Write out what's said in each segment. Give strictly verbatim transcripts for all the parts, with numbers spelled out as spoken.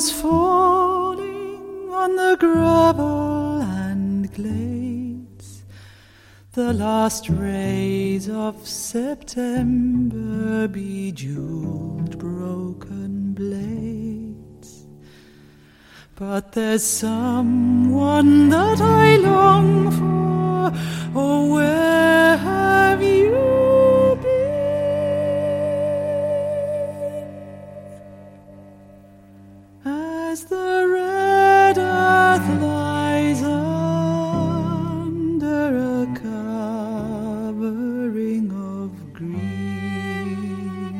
was falling on the gravel and glades, the last rays of September bejeweled broken blades. But there's someone that I long for, oh, where have you as the red earth lies under a covering of green.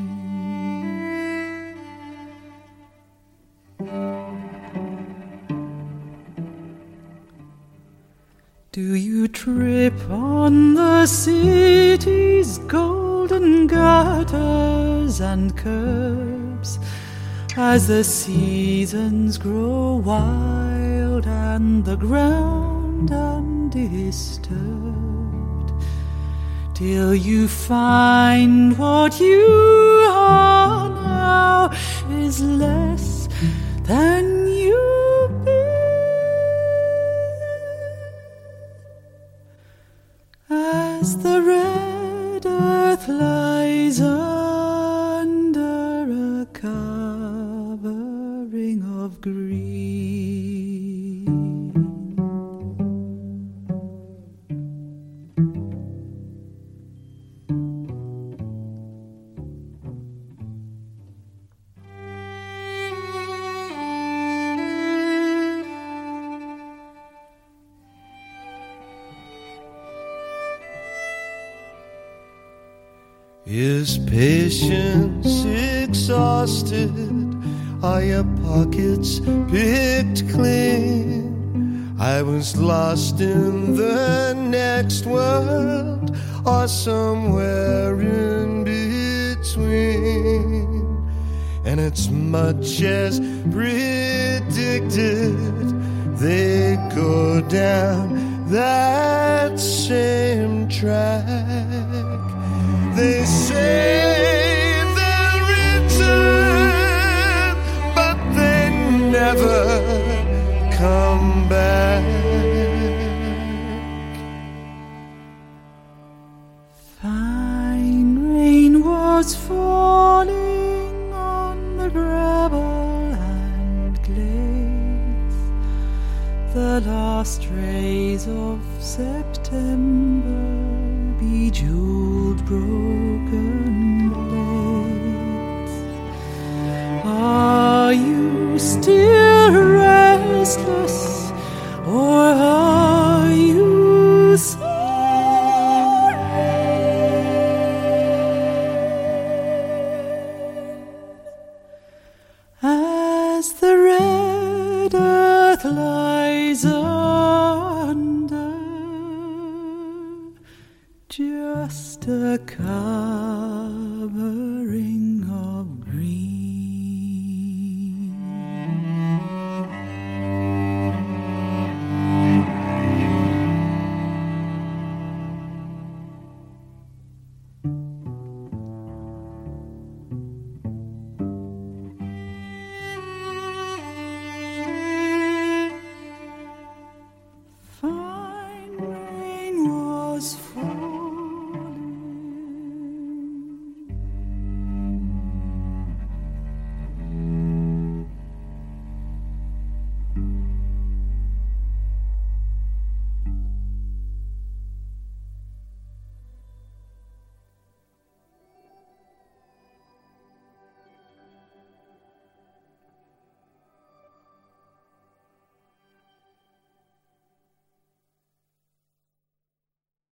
Do you trip on the city's golden gutters and curbs as the seasons grow wild and the ground undisturbed, till you find what you are now is less than you've been, as the red earth lies under a covering of green. Is patience exhausted? Are your pockets picked clean? I was lost in the next world, or somewhere in between. And it's much as predicted, they go down that same track. They say they'll return, but they never come back. Fine rain was falling on the gravel and glades, the last rays of September bejeweled broken blades. Are you still restless, or are you sorry? As the red earth lies under just a